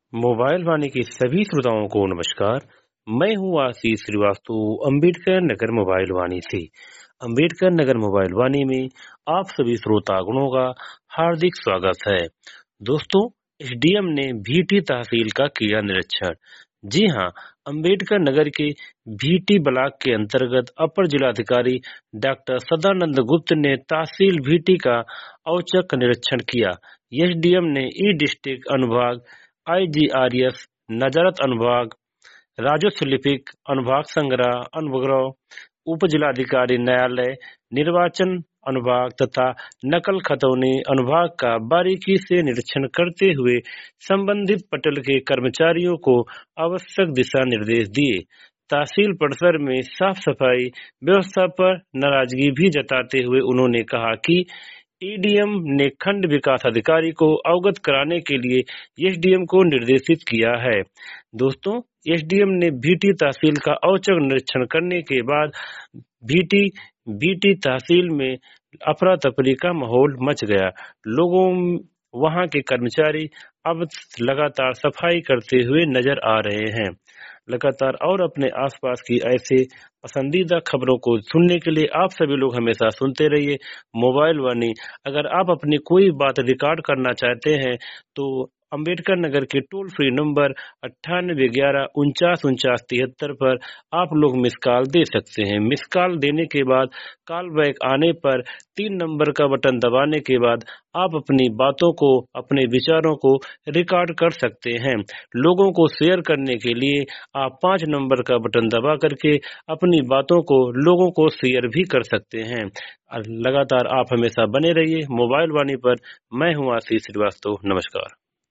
Mobile वाणी के सभी श्रोताओं को नमस्कार। मैं हूं आशीष श्रीवास्तव अंबेडकर नगर मोबाइल वाणी से। अंबेडकर नगर मोबाइल वाणी में आप सभी श्रोतागणों का हार्दिक स्वागत है। दोस्तों, एसडीएम ने भीटी तहसील का किया निरीक्षण। जी हां, अंबेडकर नगर के भीटी ब्लॉक के अंतर्गत अपर जिलाधिकारी डॉक्टर सदानंद गुप्त ने तहसील भीटी का औचक निरीक्षण किया। एसडीएम ने ई डिस्ट्रिक्ट अनुभाग, आईजीआरएस, नजारत अनुभाग, राजस्व लिपिक अनुभाग, संग्रह अनुग्रह, उप जिलाधिकारी न्यायालय, निर्वाचन अनुभाग तथा नकल खतौनी अनुभाग का बारीकी से निरीक्षण करते हुए संबंधित पटल के कर्मचारियों को आवश्यक दिशा निर्देश दिए। तहसील परिसर में साफ सफाई व्यवस्था पर नाराजगी भी जताते हुए उन्होंने कहा कि एडीएम ने खंड विकास अधिकारी को अवगत कराने के लिए एसडीएम को निर्देशित किया है। दोस्तों, एसडीएम ने भीटी तहसील का औचक निरीक्षण करने के बाद भीटी तहसील में अफरा तफरी का माहौल मच गया। लोगों वहां के कर्मचारी अब लगातार सफाई करते हुए नजर आ रहे हैं। लगातार और अपने आसपास की ऐसे पसंदीदा खबरों को सुनने के लिए आप सभी लोग हमेशा सुनते रहिए मोबाइल वाणी। अगर आप अपनी कोई बात रिकॉर्ड करना चाहते हैं तो अंबेडकर नगर के टोल फ्री नंबर 9811494973 पर आप लोग मिस कॉल दे सकते हैं। मिस कॉल देने के बाद कॉल बैक आने पर 3 नंबर का बटन दबाने के बाद आप अपनी बातों को, अपने विचारों को रिकॉर्ड कर सकते हैं। लोगों को शेयर करने के लिए आप 5 नंबर का बटन दबा करके अपनी बातों को लोगों को शेयर भी कर सकते हैं। लगातार आप हमेशा बने रहिए मोबाइल वाणी पर। मैं हूं आशीष श्रीवास्तव। नमस्कार।